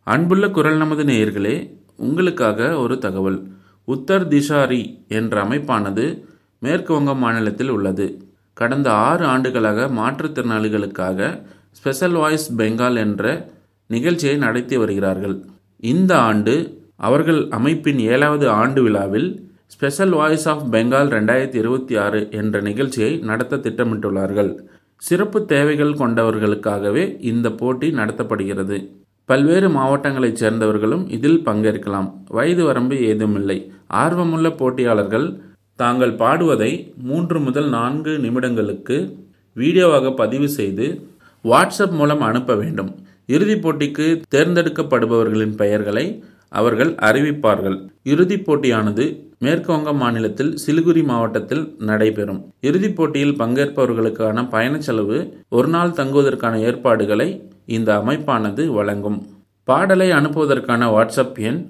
அன்புள்ள குரல் நமது நேயர்களே, உங்களுக்காக ஒரு தகவல். உத்தர் திஷாரி என்ற அமைப்பானது மேற்கு வங்க மாநிலத்தில் உள்ளது. கடந்த 6 ஆண்டுகளாக மாற்றுத்திறனாளிகளுக்காக ஸ்பெஷல் வாய்ஸ் பெங்கால் என்ற நிகழ்ச்சியை நடத்தி வருகிறார்கள். இந்த ஆண்டு அவர்கள் அமைப்பின் 7வது ஆண்டு விழாவில் ஸ்பெஷல் வாய்ஸ் ஆஃப் பெங்கால் 2026 என்ற நிகழ்ச்சியை நடத்த திட்டமிட்டுள்ளார்கள். சிறப்பு தேவைகள் கொண்டவர்களுக்காகவே இந்த போட்டி நடத்தப்படுகிறது. பல்வேறு மாவட்டங்களைச் சேர்ந்தவர்களும் இதில் பங்கேற்கலாம். வயது வரம்பு ஏதுமில்லை. ஆர்வமுள்ள போட்டியாளர்கள் தாங்கள் பாடுவதை 3 முதல் 4 நிமிடங்களுக்கு வீடியோவாக பதிவு செய்து வாட்ஸ்அப் மூலம் அனுப்ப வேண்டும். இறுதிப் போட்டிக்கு தேர்ந்தெடுக்கப்படுபவர்களின் பெயர்களை அவர்கள் அறிவிப்பார்கள். இறுதிப் போட்டியானது மேற்கு வங்க மாநிலத்தில் சிலிகுரி மாவட்டத்தில் நடைபெறும். இறுதிப் போட்டியில் பங்கேற்பவர்களுக்கான பயண செலவு, ஒரு நாள் தங்குவதற்கான ஏற்பாடுகளை இந்த அமைப்பானது வழங்கும். பாடலை அனுப்புவதற்கான வாட்ஸ்அப் எண்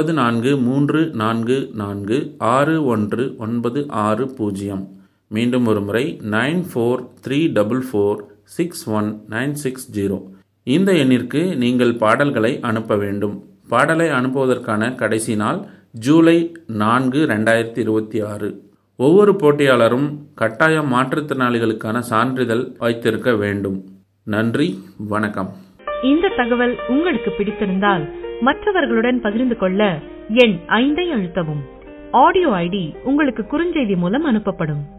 9434461960. மீண்டும் ஒரு முறை 9434461960. இந்த எண்ணிற்கு நீங்கள் பாடல்களை அனுப்ப வேண்டும். பாடலை அனுப்புவதற்கான கடைசி நாள் ஜூலை 4, 2026. ஒவ்வொரு போட்டியாளரும் கட்டாயம் மாற்றுத்திறனாளிகளுக்கான சான்றிதழ் வைத்திருக்க வேண்டும். நன்றி, வணக்கம். இந்த தகவல் உங்களுக்கு பிடித்திருந்தால் மற்றவர்களுடன் பகிர்ந்து கொள்ள எண் 5 அழுத்தவும். ஆடியோ ஐடி உங்களுக்கு குறுஞ்செய்தி மூலம் அனுப்பப்படும்.